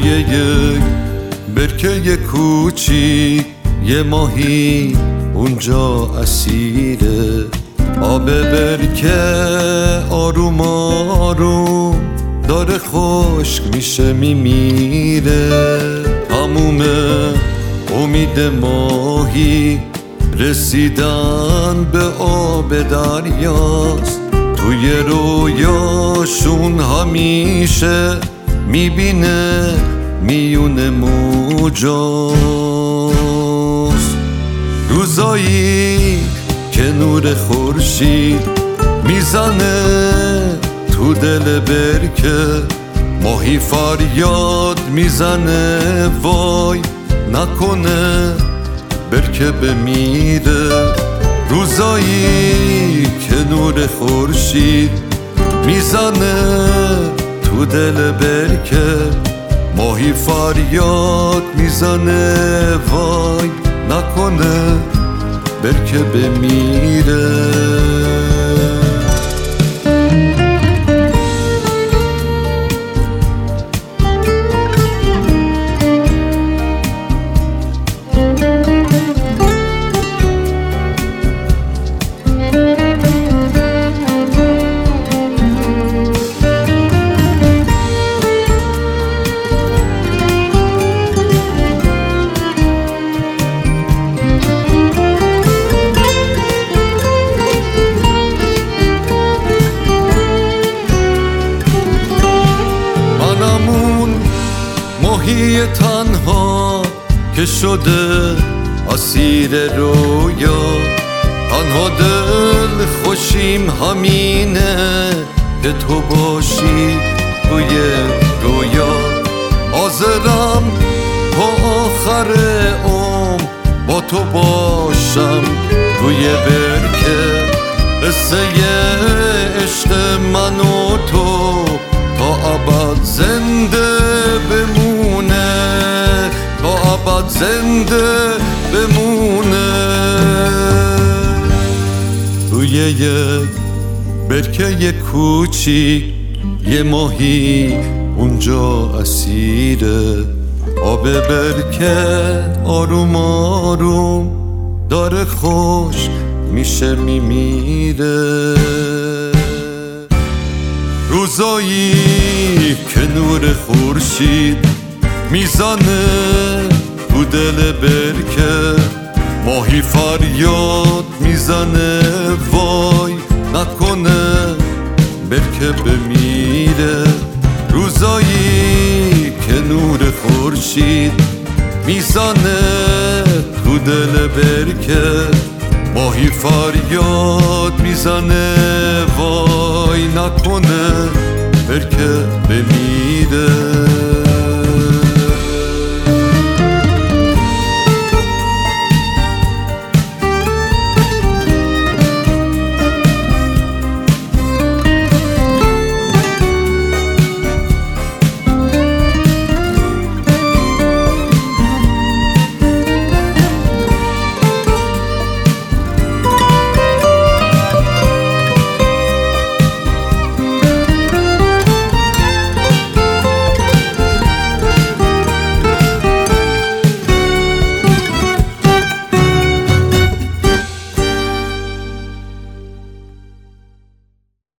یک برکه کوچیک یه ماهی اونجا اسیره. آب برکه آروم آروم داره خشک میشه میمیره. تموم امید ماهی رسیدن به آب دریاست. توی رویاشون همیشه میبینه میون موجاست. روزایی که نور خورشید میزنه تو دل برکه، ماهی فریاد میزنه وای نکنه برکه بمیره. روزایی که نور خورشید میزنه تو دل برکه، ماهی فریاد میزنه وای نکنه برکه بمیره. ماهی تنها که شده اسیر رویا، تنها دل خوشیم همینه که تو باشی توی رویا. حاضرم تا آخر عمر با تو باشم توی برکه. قصه عشق من و تو تا ابد زنده بمونه، تا ابد زنده بمونه. توی یک برکه کوچیک یه ماهی اونجا اسیره. آب برکه آروم آروم داره خشک میشه میمیره. روزایی که نور خورشید میزنه تو دل برکه، ماهی فریاد میزنه وای نکنه برکه بمیره. روزایی که نور خورشید میزنه تو دل برکه، ماهی فریاد میزنه وای نکنه برکه بمیره.